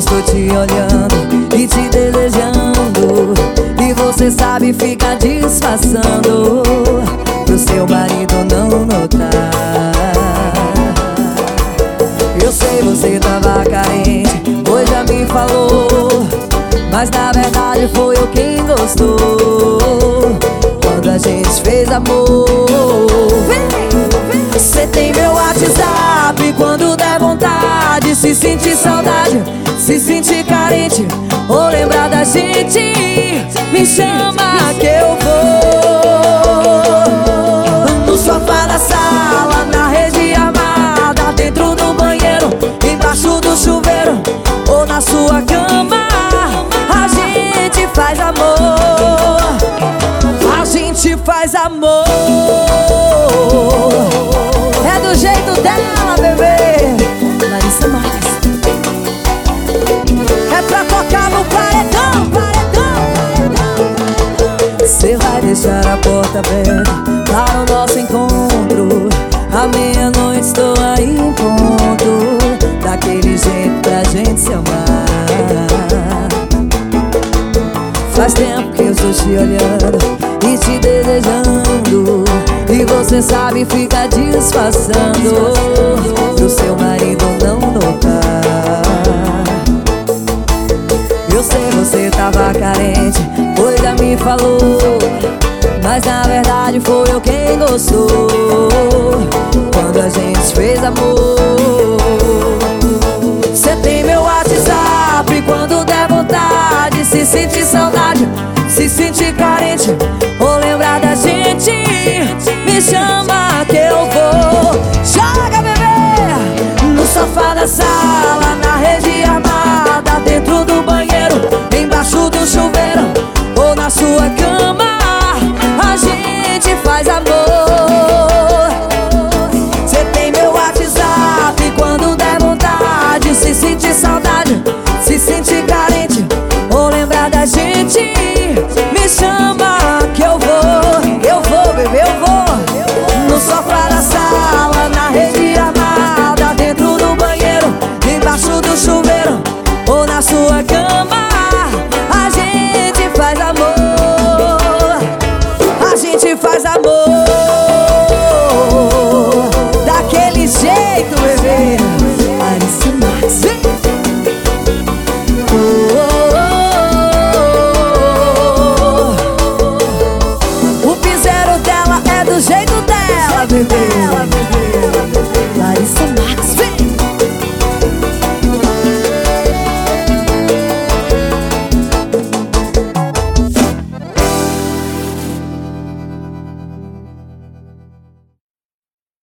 estou te olhando e te desejando, e você sabe ficar disfarçando pro seu marido não notar. Eu sei, você tava carente, pois já me falou, mas na verdade foi eu quem gostou quando a gente fez amor. Você tem meu WhatsApp, quando der vontade, se sentir saudade, se sentir carente ou lembrar da gente, me chama que eu vou. No sofá da sala, na rede armada, dentro do banheiro, embaixo do chuveiro ou na sua cama, a gente faz amor. A gente faz amor. É do jeito dela, bebê. Larissa Marques. É pra tocar no paredão, paredão. Cê vai deixar a porta aberta para o nosso encontro. À meia-noite estou aí em ponto, daquele jeito pra gente se amar. Faz tempo que eu estou te olhando e te desejando, e você sabe ficar disfarçando pro seu marido não notar. Eu sei, você tava carente, pois já me falou, mas na verdade foi eu quem gostou quando a gente fez amor. Você tem meu WhatsApp, quando der vontade, se sentir saudade, se sentir carente ou lembrar da gente, me chama que eu vou. Joga, bebê, no sofá da sala, na rede armada, dentro do banheiro, embaixo do chuveiro ou na sua cama, a gente faz amor. Você tem meu WhatsApp, quando der vontade, se sentir saudade, se sentir carente ou lembrar da gente, me chama que eu vou, bebê, eu vou. No sofá da sala, na rede armada, dentro do banheiro, embaixo do chuveiro ou na sua casa,